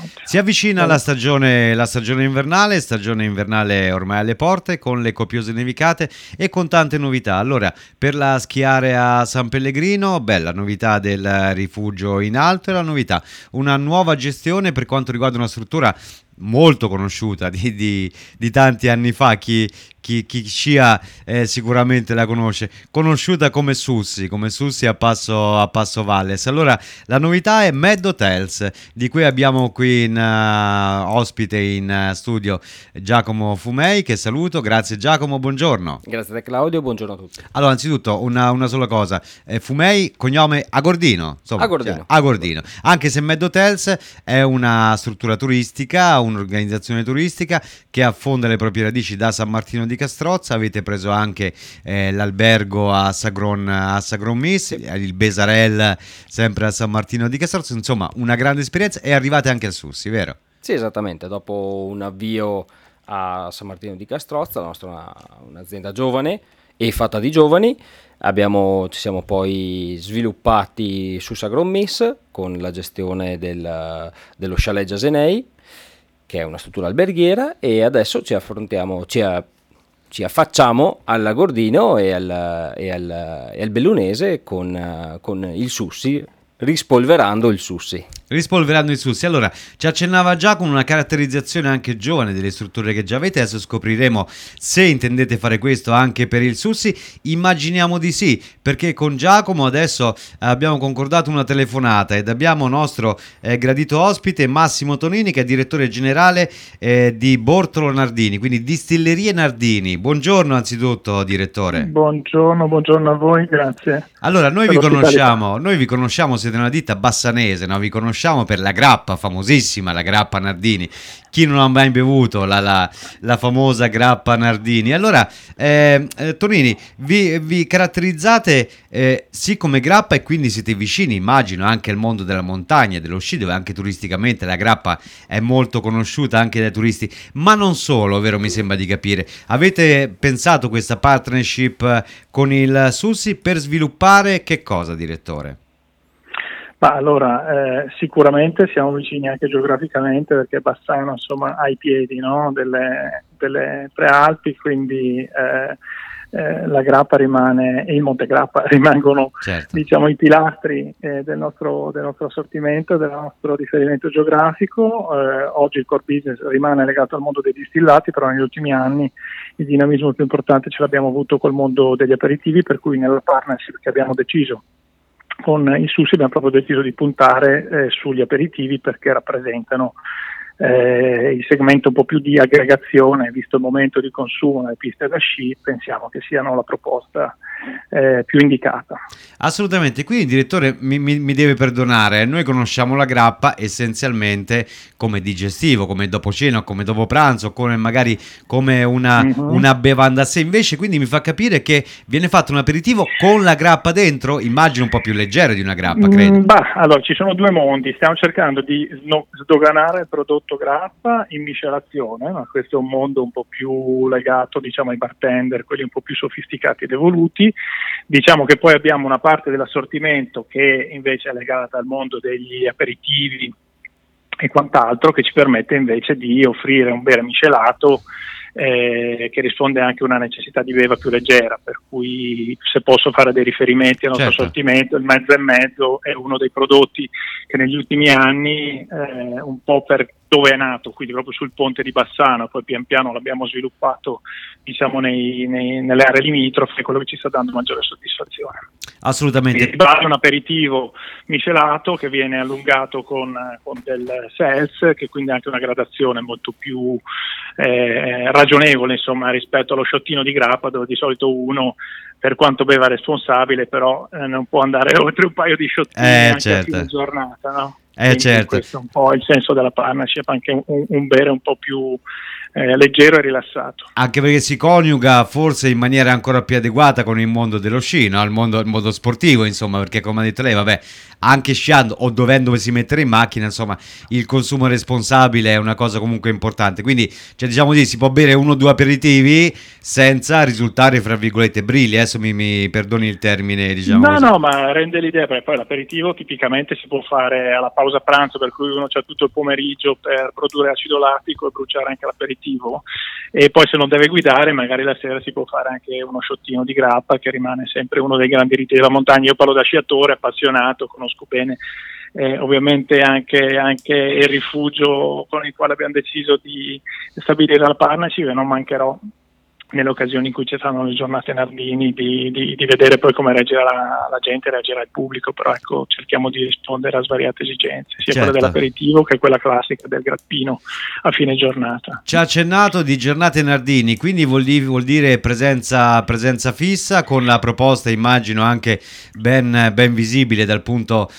assolutamente. Si avvicina la stagione invernale ormai alle porte, con le copiose nevicate e con tante novità. Allora, per la schiare a San Pellegrino, bella novità del rifugio in alto, e la novità, una nuova gestione per quanto riguarda una struttura molto conosciuta di tanti anni fa. Chi scia sicuramente la conosciuta come Sussi a Passo Valles. Allora, la novità è Med Hotels, di cui abbiamo qui ospite in studio Giacomo Fumei, che saluto. Grazie Giacomo, buongiorno. Grazie a te Claudio, buongiorno a tutti. Allora, anzitutto una sola cosa, Fumei, cognome Agordino, insomma, Agordino. Agordino. Anche se Med Hotels è una struttura turistica, un'organizzazione turistica che affonda le proprie radici da San Martino di Castrozza. Avete preso anche l'albergo a Sagron Miss, il Besarel sempre a San Martino di Castrozza, insomma una grande esperienza, e arrivate anche al Sussi, vero? Sì, esattamente, dopo un avvio a San Martino di Castrozza, la nostra un'azienda giovane e fatta di giovani, ci siamo poi sviluppati su Sagron Miss con la gestione dello chalet Giasenei, che è una struttura alberghiera, e adesso ci affacciamo all'Agordino e al Bellunese con il Sussi, rispolverando il Sussi. Allora, ci accennava già con una caratterizzazione anche giovane delle strutture che già avete. Adesso scopriremo se intendete fare questo anche per il Sussi. Immaginiamo di sì, perché con Giacomo adesso abbiamo concordato una telefonata ed abbiamo nostro gradito ospite Massimo Tonini, che è direttore generale di Bortolo Nardini, quindi Distillerie Nardini. Buongiorno anzitutto, direttore. Buongiorno a voi, grazie. Allora, noi vi conosciamo, siete una ditta bassanese, no? Vi conosciamo per la grappa famosissima, la grappa Nardini. Chi non ha mai bevuto la famosa grappa Nardini? Allora, Tonini, vi caratterizzate sì come grappa, e quindi siete vicini, immagino, anche al mondo della montagna e dello sci, dove anche turisticamente la grappa è molto conosciuta anche dai turisti, ma non solo, vero? Mi sembra di capire. Avete pensato questa partnership con il Sussi per sviluppare che cosa, direttore? Ma allora, sicuramente siamo vicini anche geograficamente, perché Bassano insomma ha i piedi, no? delle Prealpi, quindi la grappa rimane e il Monte Grappa rimangono, certo, diciamo, i pilastri del nostro assortimento, del nostro riferimento geografico. Oggi il core business rimane legato al mondo dei distillati, però negli ultimi anni il dinamismo più importante ce l'abbiamo avuto col mondo degli aperitivi, per cui nella partnership che abbiamo deciso con il Sussi abbiamo proprio deciso di puntare sugli aperitivi, perché rappresentano il segmento un po' più di aggregazione, visto il momento di consumo nelle piste da sci. Pensiamo che siano la proposta più indicata. Assolutamente. Quindi, direttore, mi deve perdonare, noi conosciamo la grappa essenzialmente come digestivo, come dopo cena, come dopo pranzo, come una bevanda a sé. Invece, quindi mi fa capire che viene fatto un aperitivo con la grappa dentro, immagino un po' più leggero di una grappa, credo. Allora, ci sono due mondi. Stiamo cercando di sdoganare il prodotto grappa in miscelazione, ma questo è un mondo un po' più legato, diciamo, ai bartender, quelli un po' più sofisticati ed evoluti. Diciamo che poi abbiamo una parte dell'assortimento che invece è legata al mondo degli aperitivi e quant'altro, che ci permette invece di offrire un bere miscelato che risponde anche a una necessità di beva più leggera, per cui, se posso fare dei riferimenti al nostro assortimento, il mezzo e mezzo è uno dei prodotti che negli ultimi anni, un po' per dove è nato, quindi proprio sul ponte di Bassano, poi pian piano l'abbiamo sviluppato, diciamo, nelle aree limitrofe, quello che ci sta dando maggiore soddisfazione. Assolutamente. È un aperitivo miscelato che viene allungato con del seltz, che quindi ha anche una gradazione molto più ragionevole, insomma, rispetto allo sciottino di grappa, dove di solito uno, per quanto beva responsabile, però non può andare oltre un paio di sciottini anche a fine giornata, no? Certo. Questo è un po' il senso della partnership, anche un bere un po' più leggero e rilassato. Anche perché si coniuga forse in maniera ancora più adeguata con il mondo dello sci, no? il mondo sportivo, insomma, perché come ha detto lei, vabbè, anche sciando o dovendosi mettere in macchina, insomma, il consumo responsabile è una cosa comunque importante. Quindi, diciamo così, si può bere 1 o 2 aperitivi senza risultare, fra virgolette, brilli. Adesso mi perdoni il termine, diciamo così. No, ma rende l'idea, perché poi l'aperitivo tipicamente si può fare alla pausa pausa pranzo, per cui uno c'ha tutto il pomeriggio per produrre acido lattico e bruciare anche l'aperitivo, e poi se non deve guidare magari la sera si può fare anche uno shottino di grappa, che rimane sempre uno dei grandi riti della montagna. Io parlo da sciatore appassionato, conosco bene ovviamente anche il rifugio con il quale abbiamo deciso di stabilire la partnership, e non mancherò nelle occasioni in cui ci saranno le giornate Nardini di vedere poi come reagirà la gente, reagirà il pubblico, però ecco, cerchiamo di rispondere a svariate esigenze, sia certo, quella dell'aperitivo che quella classica del grappino a fine giornata. Ci ha accennato di giornate Nardini, quindi vuol dire presenza fissa, con la proposta immagino anche ben visibile dal punto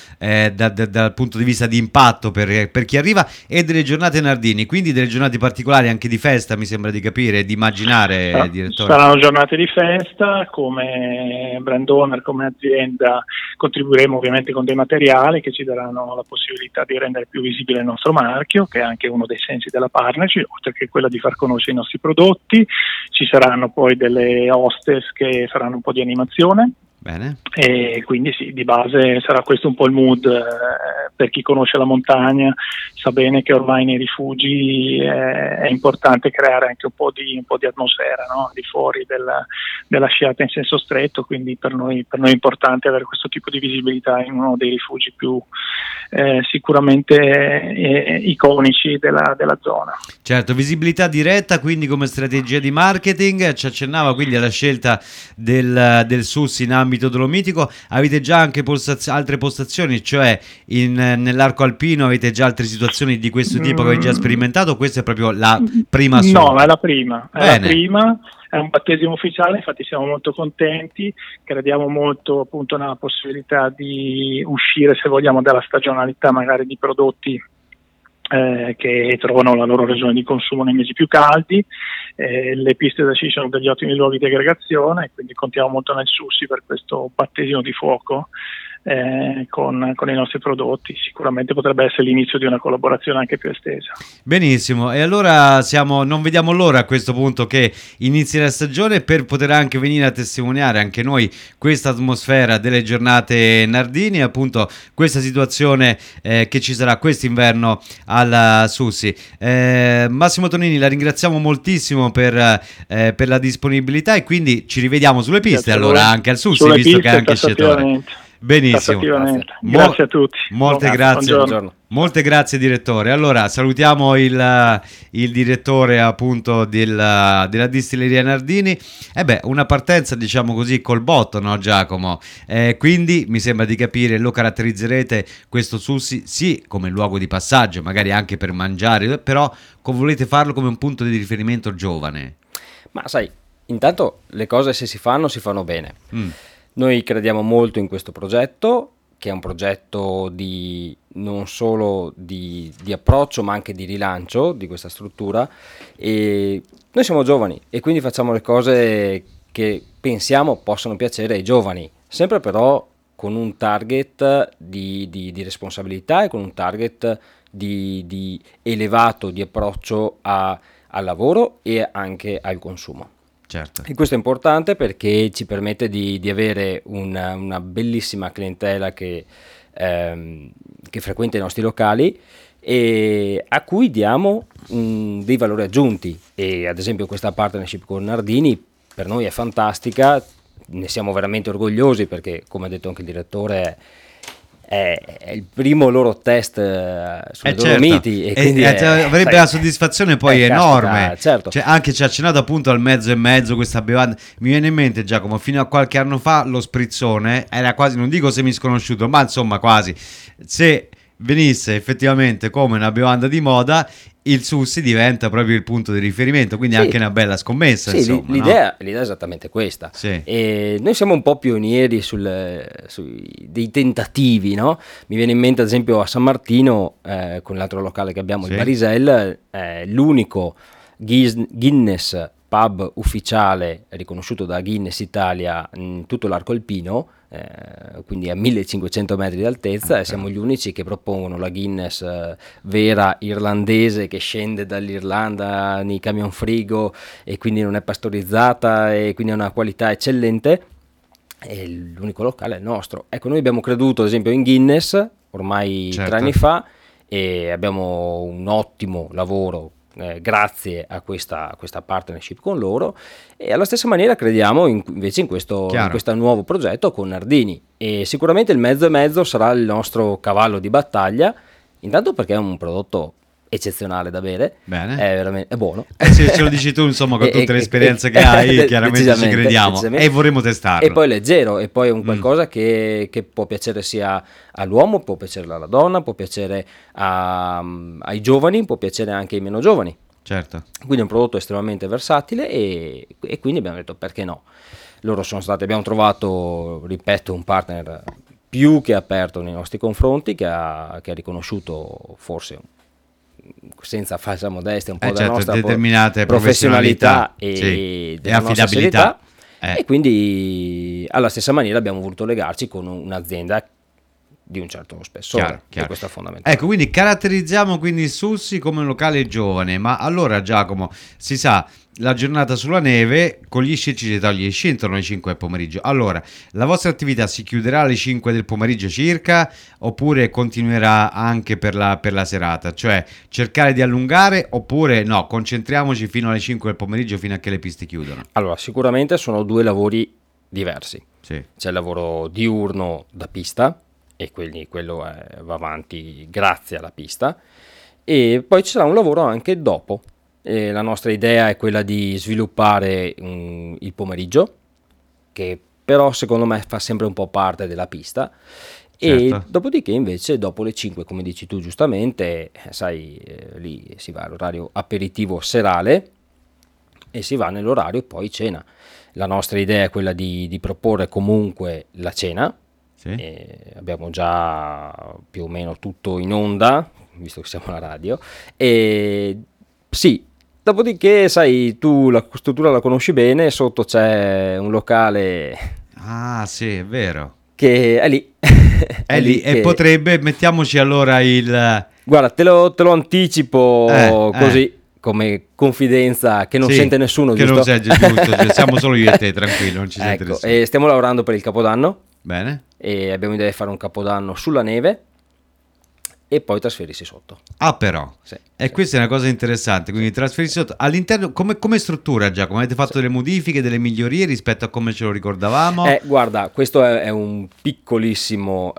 di vista di impatto per chi arriva, e delle giornate Nardini, quindi delle giornate particolari anche di festa, mi sembra di capire, di immaginare. Direttore. Saranno giornate di festa, come brand owner, come azienda contribuiremo ovviamente con dei materiali che ci daranno la possibilità di rendere più visibile il nostro marchio, che è anche uno dei sensi della partnership, oltre che quella di far conoscere i nostri prodotti. Ci saranno poi delle hostess che faranno un po' di animazione. Bene. E quindi sì, di base sarà questo un po' il mood. Per chi conosce la montagna sa bene che ormai nei rifugi è importante creare anche un po' di atmosfera, no? Di fuori della sciata in senso stretto, quindi per noi è importante avere questo tipo di visibilità in uno dei rifugi più sicuramente iconici della zona. Certo, visibilità diretta, quindi come strategia di marketing. Ci accennava quindi alla scelta del SUS in ambito dolomitico. Avete già anche altre postazioni, cioè nell'arco alpino avete già altre situazioni di questo tipo che avete già sperimentato? Questa è proprio la prima No, è la prima. È un battesimo ufficiale, infatti siamo molto contenti, crediamo molto appunto nella possibilità di uscire, se vogliamo, dalla stagionalità magari di prodotti che trovano la loro regione di consumo nei mesi più caldi. Le piste da sci sono degli ottimi luoghi di aggregazione, quindi contiamo molto nel Sussi per questo battesimo di fuoco con i nostri prodotti. Sicuramente potrebbe essere l'inizio di una collaborazione anche più estesa. Benissimo, e allora non vediamo l'ora a questo punto che inizi la stagione, per poter anche venire a testimoniare anche noi questa atmosfera delle giornate Nardini, appunto questa situazione che ci sarà quest'inverno alla Sussi. Massimo Tonini, la ringraziamo moltissimo per la disponibilità, e quindi ci rivediamo sulle piste, allora anche al Sussi, visto piste, che è anche sciatore. Benissimo, grazie a tutti. Molte grazie. Buongiorno. Molte grazie direttore. Allora salutiamo il direttore appunto della distilleria Nardini. Una partenza diciamo così col botto, no Giacomo? Quindi mi sembra di capire lo caratterizzerete questo Sussi sì come luogo di passaggio, magari anche per mangiare, però volete farlo come un punto di riferimento giovane. Ma sai, intanto le cose se si fanno bene. Noi crediamo molto in questo progetto, che è un progetto non solo di approccio ma anche di rilancio di questa struttura, e noi siamo giovani e quindi facciamo le cose che pensiamo possano piacere ai giovani, sempre però con un target di responsabilità e con un target di elevato di approccio al lavoro e anche al consumo. Certo. E questo è importante perché ci permette di avere una bellissima clientela che frequenta i nostri locali e a cui diamo dei valori aggiunti, e ad esempio questa partnership con Nardini per noi è fantastica, ne siamo veramente orgogliosi perché, come ha detto anche il direttore, è il primo loro test sulle Dolomiti, e quindi avrebbe la soddisfazione poi enorme. Certo. Cioè, anche ci ha accennato appunto al mezzo e mezzo questa bevanda. Mi viene in mente, Giacomo, fino a qualche anno fa lo sprizzone era quasi, non dico semisconosciuto, ma insomma quasi. Se venisse effettivamente come una bevanda di moda, il Sussi diventa proprio il punto di riferimento, quindi anche una bella scommessa. Sì, insomma, l'idea è esattamente questa. Sì. E noi siamo un po' pionieri dei tentativi, no? Mi viene in mente ad esempio a San Martino, con l'altro locale che abbiamo, il Barisel, l'unico Guinness pub ufficiale riconosciuto da Guinness Italia in tutto l'arco alpino, quindi a 1500 metri di altezza, e siamo gli unici che propongono la Guinness vera irlandese, che scende dall'Irlanda nei camion frigo e quindi non è pastorizzata e quindi ha una qualità eccellente, e l'unico locale è il nostro. Ecco, noi abbiamo creduto ad esempio in Guinness ormai Certo. 3 anni fa, e abbiamo un ottimo lavoro grazie a questa partnership con loro, e alla stessa maniera crediamo invece in questo nuovo progetto con Nardini, e sicuramente il mezzo e mezzo sarà il nostro cavallo di battaglia, intanto perché è un prodotto eccezionale da bere. Bene. È veramente buono. Se ce lo dici tu, insomma, con tutte le esperienze che hai, chiaramente ci crediamo e vorremmo testarlo. E poi leggero, e poi è un qualcosa che può piacere sia all'uomo, può piacere alla donna, può piacere ai giovani, può piacere anche ai meno giovani. Certo. Quindi è un prodotto estremamente versatile, e quindi abbiamo detto perché no. Abbiamo trovato, ripeto, un partner più che aperto nei nostri confronti, che ha riconosciuto, forse senza falsa modestia, un po' della nostra determinate professionalità e della nostra affidabilità. serietà, e quindi alla stessa maniera abbiamo voluto legarci con un'azienda di un certo spessore, Chiaro. questo è fondamentale. Ecco, quindi caratterizziamo quindi il Sussi come un locale giovane, ma allora Giacomo, si sa, la giornata sulla neve, con gli sci ci si toglie gli sci intorno alle 5 del pomeriggio. Allora, la vostra attività si chiuderà alle 5 del pomeriggio circa, oppure continuerà anche per la serata? Cioè, cercare di allungare, oppure no, concentriamoci fino alle 5 del pomeriggio, fino a che le piste chiudono? Allora, sicuramente sono due lavori diversi. Sì. C'è il lavoro diurno da pista, e quello va avanti grazie alla pista, e poi ci sarà un lavoro anche dopo. La nostra idea è quella di sviluppare il pomeriggio, che però secondo me fa sempre un po' parte della pista, Certo. e dopodiché invece dopo le 5, come dici tu giustamente, sai, lì si va all'orario aperitivo serale e si va nell'orario poi cena. La nostra idea è quella di proporre comunque la cena. Sì. Abbiamo già più o meno tutto in onda, visto che siamo alla radio, e sì, dopodiché sai, tu la struttura la conosci bene, sotto c'è un locale Ah, sì, è vero. che è lì. È lì, e potrebbe, mettiamoci allora il... Guarda, te lo anticipo così, come confidenza che non sente nessuno, che giusto? non sente, giusto, siamo solo io e te, tranquillo, non ci sente Ecco, nessuno. e stiamo lavorando per il Capodanno, Bene. e abbiamo idea di fare un Capodanno sulla neve e poi trasferirsi sotto. Ah, però. Sì. E questa è una cosa interessante, quindi trasferirsi sotto. All'interno, come struttura, Giacomo? Avete fatto delle modifiche, delle migliorie rispetto a come ce lo ricordavamo? Guarda, questo è un piccolissimo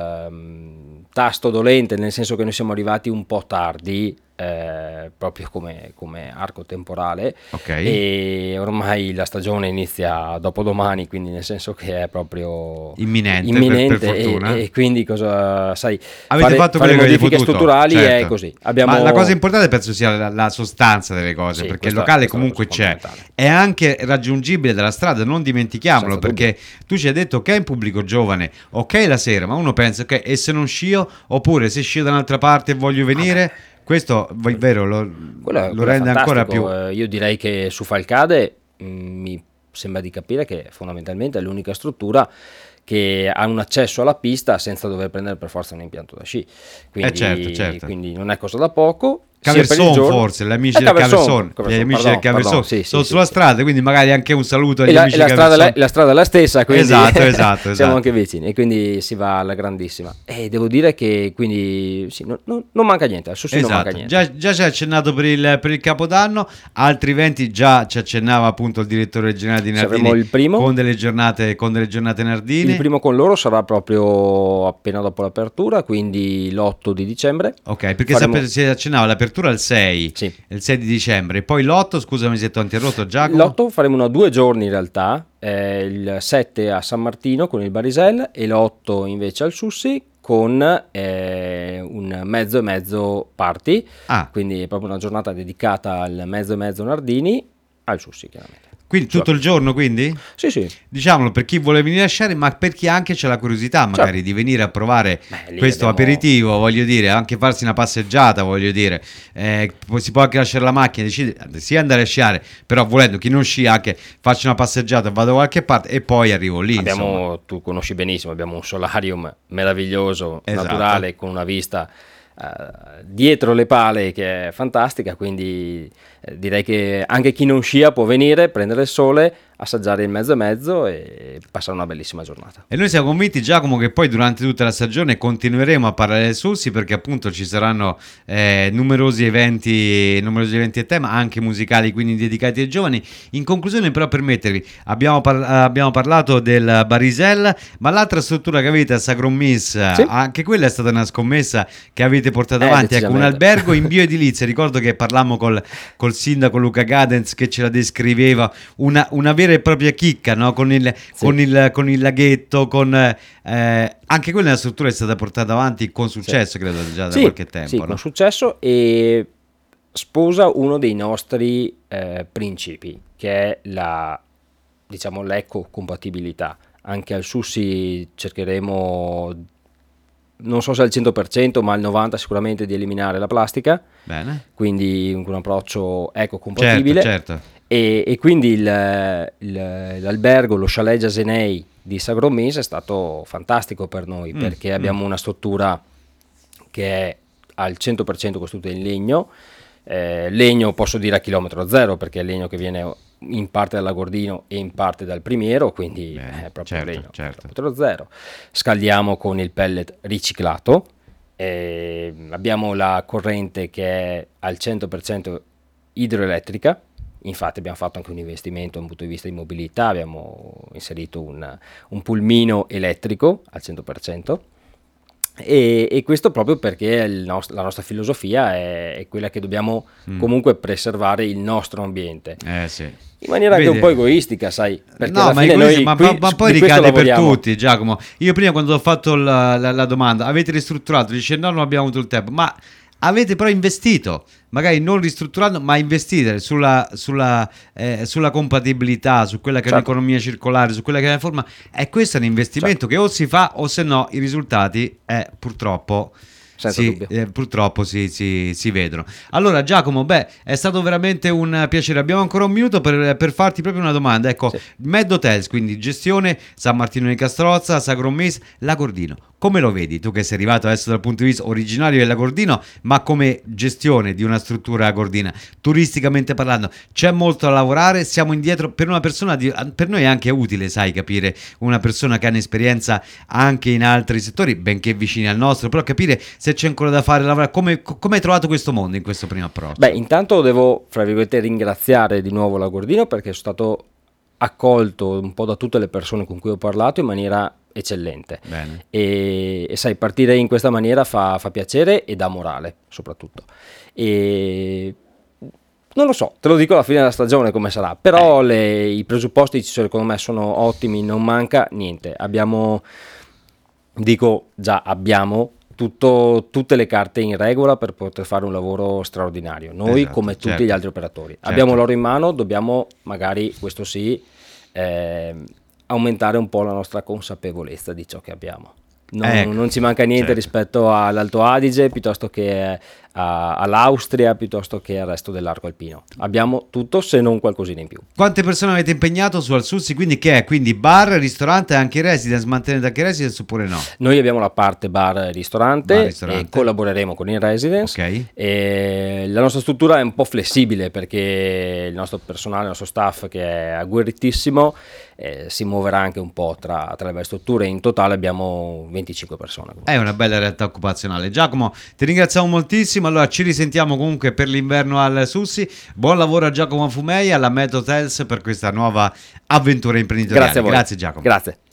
tasto dolente, nel senso che noi siamo arrivati un po' tardi, proprio come arco temporale, Ok. e ormai la stagione inizia dopodomani, quindi nel senso che è proprio Imminente, per fortuna. e quindi cosa sai, Avete fatto fare quello che avete modifiche potuto, strutturali, certo. è così. Ma la cosa importante penso sia la sostanza delle cose, Sì, perché il questa locale è la comunque cosa c'è, fondamentale. è anche raggiungibile dalla strada, non dimentichiamolo, Senza perché tu ci hai detto che è un pubblico giovane, ok la sera, ma uno pensa, ok, e se non scio, oppure se scio da un'altra parte e voglio venire, questo è vero, lo Quello rende è ancora fantastico. più... Io direi che su Falcade mi sembra di capire che fondamentalmente è l'unica struttura che ha un accesso alla pista senza dover prendere per forza un impianto da sci, quindi, certo. quindi non è cosa da poco. Caverson, forse, gli amici del Caverson, gli amici del Caverson sono sulla strada, quindi magari anche un saluto agli amici del Caverson. La strada è la stessa, quindi esatto. siamo anche vicini, e quindi si va alla grandissima, e devo dire che quindi sì, non manca niente, al Sussi non manca niente. Già ci hai accennato per il Capodanno, altri eventi già ci accennava appunto il direttore generale di Nardini, il primo, con delle giornate Nardini. Il primo con loro sarà proprio appena dopo l'apertura, quindi l'8 di dicembre. Ok, perché si accennava l'apertura il 6, sì. Il 6 di dicembre, e poi l'8, scusami se ti ho interrotto, Giacomo. L'8 faremo 2 giorni in realtà, il 7 a San Martino con il Barisel, e l'8 invece al Sussi con un mezzo e mezzo party, quindi è proprio una giornata dedicata al mezzo e mezzo Nardini, al Sussi chiaramente. Quindi tutto il giorno, quindi? Sì. Diciamolo, per chi vuole venire a sciare, ma per chi anche c'è la curiosità magari di venire a provare questo aperitivo, voglio dire, anche farsi una passeggiata, voglio dire, si può anche lasciare la macchina, decide sia andare a sciare, però volendo chi non scia anche faccio una passeggiata, vado da qualche parte e poi arrivo lì. Tu conosci benissimo, abbiamo un solarium meraviglioso, naturale, con una vista dietro le pale che è fantastica, quindi direi che anche chi non scia può venire, prendere il sole, assaggiare il mezzo e mezzo e passare una bellissima giornata. E noi siamo convinti, Giacomo, che poi durante tutta la stagione continueremo a parlare del Sussi, perché appunto ci saranno numerosi eventi a tema, anche musicali, quindi dedicati ai giovani. In conclusione, però, permettervi, abbiamo parlato del Barisel, ma l'altra struttura che avete a Sagromis, anche quella è stata una scommessa che avete portato avanti, ecco, un albergo in bioedilizia. Ricordo che parlammo col sindaco Luca Gadens, che ce la descriveva, una vera e propria chicca, no? Con il laghetto, anche quella è una struttura che è stata portata avanti con successo, credo, già da qualche tempo. Sì, no? Con successo, e sposa uno dei nostri principi, che è l'ecocompatibilità. Anche al Sussi cercheremo, non so se al 100%, ma al 90% sicuramente, di eliminare la plastica. Bene. Quindi un approccio ecocompatibile. Certo. E quindi l'albergo, lo chalet Giasenei di Sagromis è stato fantastico per noi, perché abbiamo una struttura che è al 100% costruita in legno. Legno, posso dire, a chilometro zero, perché è legno che viene in parte dal Lagordino e in parte dal Primiero, quindi è proprio legno chilometro zero. Scaldiamo con il pellet riciclato. Abbiamo la corrente che è al 100% idroelettrica. Infatti abbiamo fatto anche un investimento dal punto di vista di mobilità, abbiamo inserito un pulmino elettrico al 100%, e questo proprio perché la nostra filosofia è quella che dobbiamo comunque preservare il nostro ambiente. Sì. In maniera anche un po' egoistica, sai, perché alla ma fine noi ma poi ricade per tutti, Giacomo. Io prima, quando ho fatto la domanda, avete ristrutturato, dice no, non abbiamo avuto il tempo, ma avete però investito, magari non ristrutturando, ma investire sulla compatibilità, su quella che è un'economia circolare, su quella che è una forma. E questo è un investimento che o si fa, o se no i risultati purtroppo si vedono. Allora, Giacomo, è stato veramente un piacere. Abbiamo ancora un minuto per farti proprio una domanda. Ecco, Med Hotels, quindi gestione San Martino di Castrozza, Sagromis, Lagordino. Come lo vedi? Tu che sei arrivato adesso dal punto di vista originario del Lagordino, ma come gestione di una struttura lagordina, turisticamente parlando, c'è molto da lavorare, siamo indietro. Per una persona, per noi è anche utile, sai, capire una persona che ha un'esperienza anche in altri settori, benché vicini al nostro, però capire se c'è ancora da fare, lavorare. Come hai trovato questo mondo in questo primo approccio? Intanto devo, fra virgolette, ringraziare di nuovo Lagordino, perché sono stato accolto un po' da tutte le persone con cui ho parlato in maniera eccellente. Bene. E sai, partire in questa maniera fa piacere e dà morale, soprattutto. E non lo so, te lo dico alla fine della stagione come sarà, però i presupposti, secondo me, sono ottimi, non manca niente. Abbiamo tutte le carte in regola per poter fare un lavoro straordinario, noi come tutti gli altri operatori. Abbiamo l'oro in mano, dobbiamo magari, questo sì, aumentare un po' la nostra consapevolezza di ciò che abbiamo. Non ci manca niente rispetto all'Alto Adige, piuttosto che all'Austria, piuttosto che al resto dell'arco alpino. Abbiamo tutto, se non qualcosina in più. Quante persone avete impegnato su Al Sussi? Quindi che è? Quindi bar, ristorante, anche residence, mantenete anche residence oppure no? Noi abbiamo la parte bar e ristorante, e collaboreremo con il residence. E la nostra struttura è un po' flessibile, perché il nostro personale, il nostro staff, che è agguerritissimo, si muoverà anche un po' tra le varie strutture. In totale abbiamo 25 persone. È una bella realtà occupazionale. Giacomo, ti ringraziamo moltissimo. Allora, ci risentiamo comunque per l'inverno al Sussi. Buon lavoro a Giacomo Fumei, alla Med Hotels, per questa nuova avventura imprenditoriale. Grazie a voi. Grazie, Giacomo. Grazie.